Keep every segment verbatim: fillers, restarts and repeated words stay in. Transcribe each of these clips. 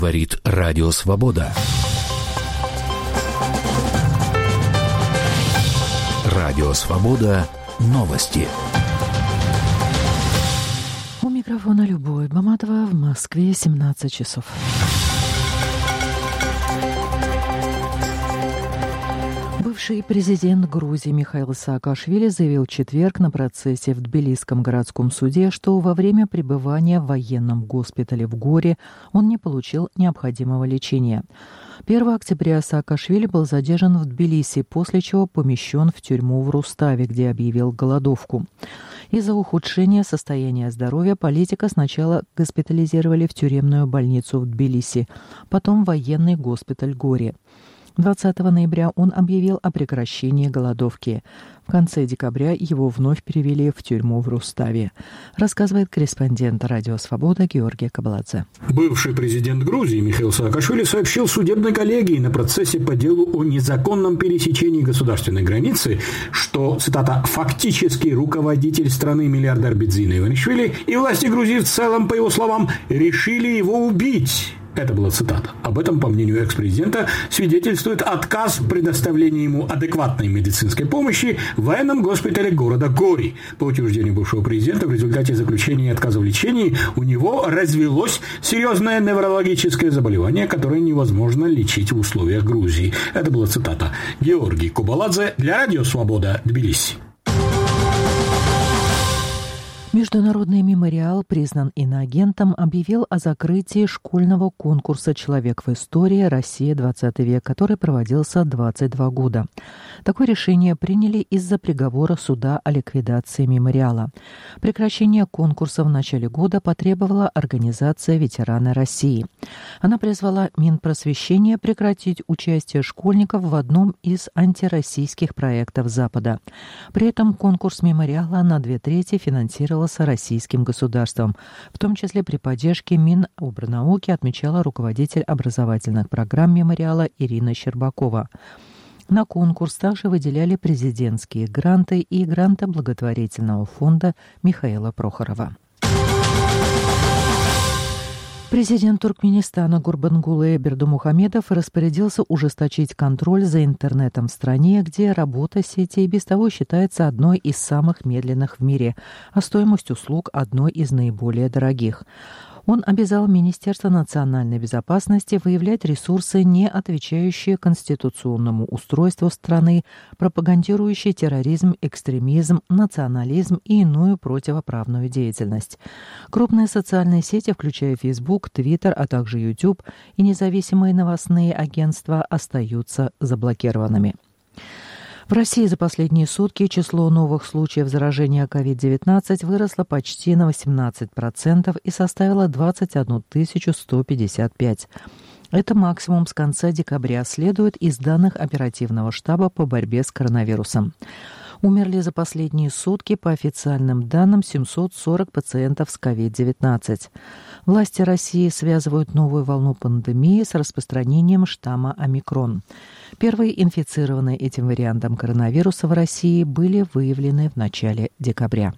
Говорит Радио Свобода. Радио Свобода. Новости. У микрофона Любовь Баматова. В Москве семнадцать часов. Бывший президент Грузии Михаил Саакашвили заявил в четверг на процессе в Тбилисском городском суде, что во время пребывания в военном госпитале в Горе он не получил необходимого лечения. первого октября Саакашвили был задержан в Тбилиси, после чего помещен в тюрьму в Руставе, где объявил голодовку. Из-за ухудшения состояния здоровья политика сначала госпитализировали в тюремную больницу в Тбилиси, потом в военный госпиталь Горе. двадцатого ноября он объявил о прекращении голодовки. В конце декабря его вновь перевели в тюрьму в Руставе, рассказывает корреспондент Радио Свобода Георгий Кабаладзе. Бывший президент Грузии Михаил Саакашвили сообщил судебной коллегии на процессе по делу о незаконном пересечении государственной границы, что, цитата, «фактически руководитель страны миллиардер Бидзина Иванишвили и власти Грузии в целом, по его словам, решили его убить». Это была цитата. Об этом, по мнению экс-президента, свидетельствует отказ в предоставлении ему адекватной медицинской помощи в военном госпитале города Гори. По утверждению бывшего президента, в результате заключения и отказа в лечении у него развелось серьезное неврологическое заболевание, которое невозможно лечить в условиях Грузии. Это была цитата. Георгий Кабаладзе для Радио Свобода, Тбилиси. Международный мемориал признан иноагентом, объявил о закрытии школьного конкурса «Человек в истории. Россия. двадцатый век», который проводился двадцать два года. Такое решение приняли из-за приговора суда о ликвидации мемориала. Прекращение конкурса в начале года потребовала организация «Ветераны России». Она призвала Минпросвещение прекратить участие школьников в одном из антироссийских проектов Запада. При этом конкурс мемориала на две трети финансировал российским государством, в том числе при поддержке Минобрнауки, отмечала руководитель образовательных программ мемориала Ирина Щербакова. На конкурс также выделяли президентские гранты и гранты благотворительного фонда Михаила Прохорова. Президент Туркменистана Гурбангулы Бердымухамедов распорядился ужесточить контроль за интернетом в стране, где работа сети без того считается одной из самых медленных в мире, а стоимость услуг одной из наиболее дорогих. Он обязал Министерство национальной безопасности выявлять ресурсы, не отвечающие конституционному устройству страны, пропагандирующие терроризм, экстремизм, национализм и иную противоправную деятельность. Крупные социальные сети, включая Facebook, Twitter, а также YouTube и независимые новостные агентства, остаются заблокированными. В России за последние сутки число новых случаев заражения ковид девятнадцать выросло почти на восемнадцать процентов и составило двадцать одну тысячу сто пятьдесят пять. Это максимум с конца декабря, следует из данных оперативного штаба по борьбе с коронавирусом. Умерли за последние сутки, по официальным данным, семьсот сорок пациентов с ковид девятнадцать. Власти России связывают новую волну пандемии с распространением штамма омикрон. Первые инфицированные этим вариантом коронавируса в России были выявлены в начале декабря.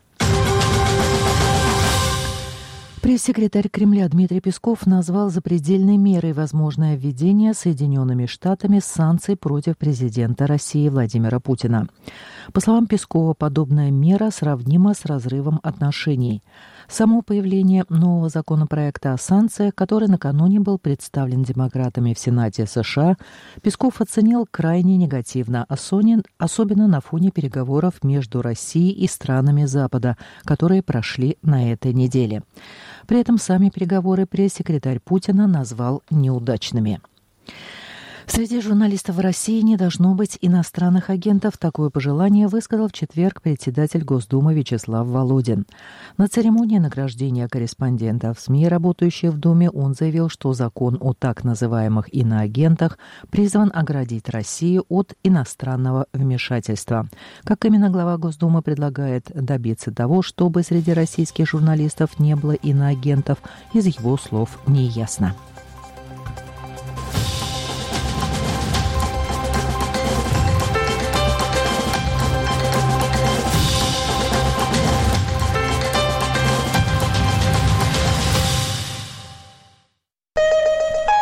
Пресс-секретарь Кремля Дмитрий Песков назвал запредельной мерой возможное введение Соединенными Штатами санкций против президента России Владимира Путина. По словам Пескова, подобная мера сравнима с разрывом отношений. Само появление нового законопроекта о санкциях, который накануне был представлен демократами в Сенате США, Песков оценил крайне негативно, особенно на фоне переговоров между Россией и странами Запада, которые прошли на этой неделе. При этом сами переговоры пресс-секретарь Путина назвал неудачными. Среди журналистов в России не должно быть иностранных агентов. Такое пожелание высказал в четверг председатель Госдумы Вячеслав Володин. На церемонии награждения корреспондентов СМИ, работающих в Думе, он заявил, что закон о так называемых иноагентах призван оградить Россию от иностранного вмешательства. Как именно глава Госдумы предлагает добиться того, чтобы среди российских журналистов не было иноагентов, из его слов не ясно.